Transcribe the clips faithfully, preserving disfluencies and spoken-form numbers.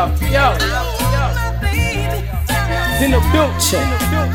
yo, yo, Dino built check.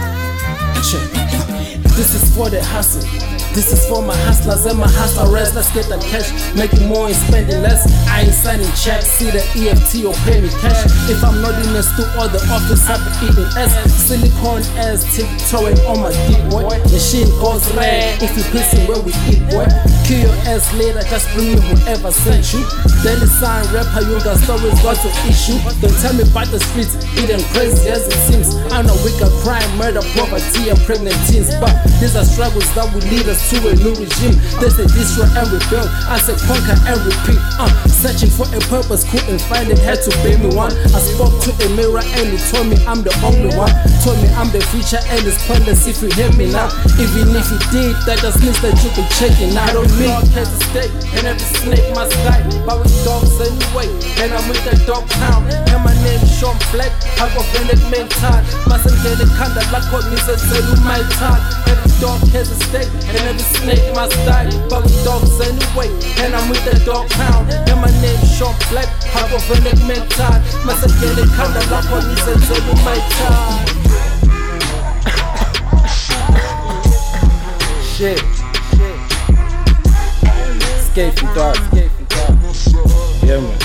Check. This is for the hustle. This is for my hustlers and my hustlers. Let's get that cash, making more and spending less. I ain't signing checks, see the E F T or pay me cash. If I'm not in the store or the office, I'll be eating S. Silicone ass tiptoeing on my dick, boy. Machine goes red if you pissing where we eat, boy. Kill your ass later, just bring me whoever sent you. Daily sign rapper, you got stories, got to issue. Don't tell me about the streets, eating crazy as it seems. I know we got crime, murder, poverty, and pregnant teens, but these are struggles that will lead us to a new regime. They say destroy and rebuild, I say conquer and repeat. uh, Searching for a purpose, couldn't find it, had to pay me one. I spoke to a mirror and it told me I'm the only one. Told me I'm the future and it's pointless if you hear me now. Even if you did, that just means that you can check it out on me. Dog has a stake and every snake must die, but with dogs anyway, and I'm with the dog pound. And my name is Sean Black, I go Venet mental. Mustn't get a candle like what me said, say you my time. Every dog has a stake and every snake must die, but with dogs anyway, and I'm with the dog pound. And my name is Sean Black, I go Venet mental. Mustn't get a candle like what me said, say you my time. Shit. Escape from dog, escape from dog. Yeah, man.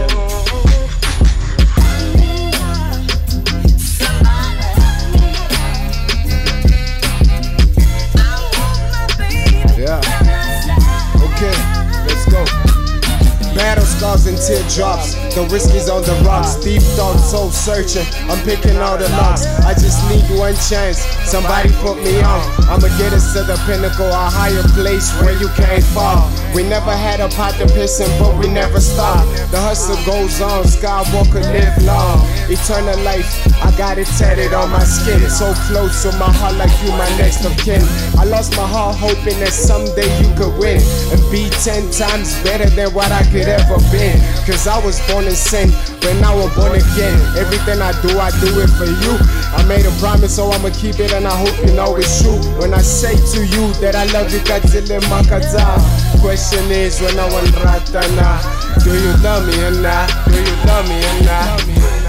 Battle scars and teardrops, the whiskey's on the rocks. Deep thoughts, soul searching, I'm picking all the locks. I just need one chance, somebody put me on. I'ma get us to the pinnacle, a higher place where you can't fall. We never had a pot to piss in, but we never stop. The hustle goes on, Skywalker live long. Eternal life, I got it tatted on my skin. So close to my heart like you my next of kin. I lost my heart hoping that someday you could win and be ten times better than what I could ever been. Cause I was born in sin, but now I'm born again. Everything I do, I do it for you. I made a promise, so I'ma keep it, and I hope you know it's true. When I say to you that I love you, Katile Makata. Question is, when I want Ratana, do you love me or not? Do you love me or not?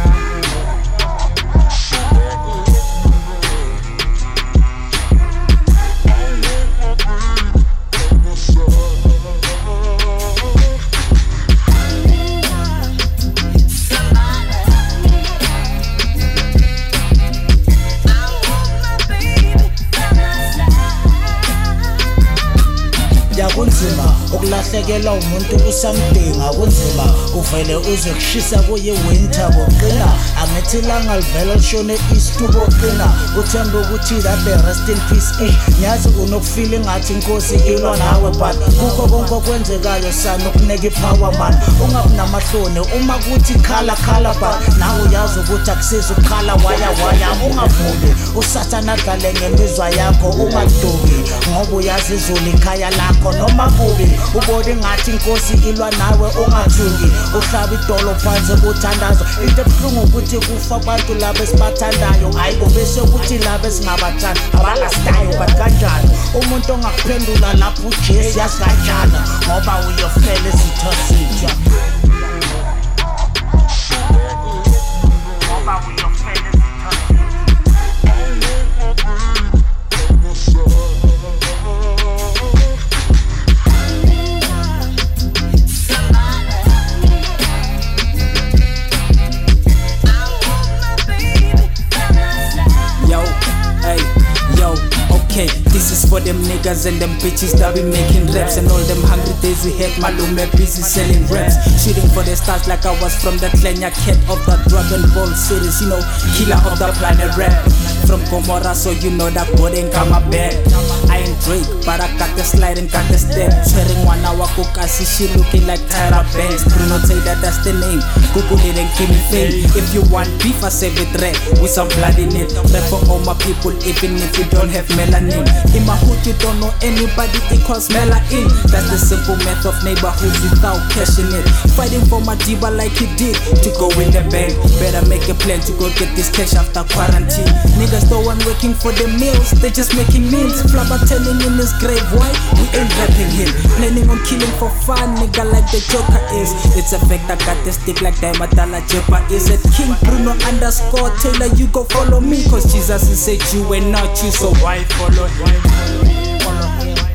Kunzima ukulahlekelwa umuntu usamdinga kunzima uvele uze kushisa kuye winter boqina angithi ilanga livela lishone east boqina uthemba ukuthi that the rest in peace eh nyazi unokufeel ngathi inkosi ilwa nawe but kukho konke okwenzekayo sana ukuneka ipower man ungabi namahloni uma kuthi khala khala but nawe uyazi ukuthi akusiza ukukhala waya waya ungavumi usathana dlale ngemizwa yakho ungaduki ngoba uyazi izulu ikhaya lakho noma kubi ubone ngathi inkosi ilwa nawe ungathuki uhlaba idolo phansi uthandazo into ebuhlungu ukuthi kufa abantu labo esibathandayo hayi kubese ukuthi labo esingabathanda abalastayo but kanjani umuntu ongakuphendula lapho uJesu yasikanjani ngoba uyofela isitho sitha ngoba uyofela isitho This is for them niggas and them bitches that be making raps. And all them hungry days we had Malume busy selling raps. Shooting for the stars like I was from the Klenya cat of the Dragon Ball series. You know, killer of the planet rap. From Gomorrah, so you know that God ain't come my bad. I ain't Drake, but I got the slide and got the step. Swearing one hour cook, I see she looking like Tyra Banks. Bruno say that that's the name. Google it and give me fame. If you want beef, I save it red with some blood in it. Rap for all my people, even if you don't have melanin. In my hood, you don't don't know anybody equals melanin. That's the simple math of neighborhood without cashing it. Fighting for my diva like he did to go in the bank. Better make a plan to go get this cash after quarantine. Niggas don't want working for the meals, they just making meals. Flabber telling in his grave, why? We ain't rapping him. Planning on killing for fun, nigga, like the Joker is. It's a fact I got the stick like Diamatala Jepa is. At King Bruno underscore Taylor, you go follow me. Cause Jesus is a Jew and not you, so why follow him? Follow him.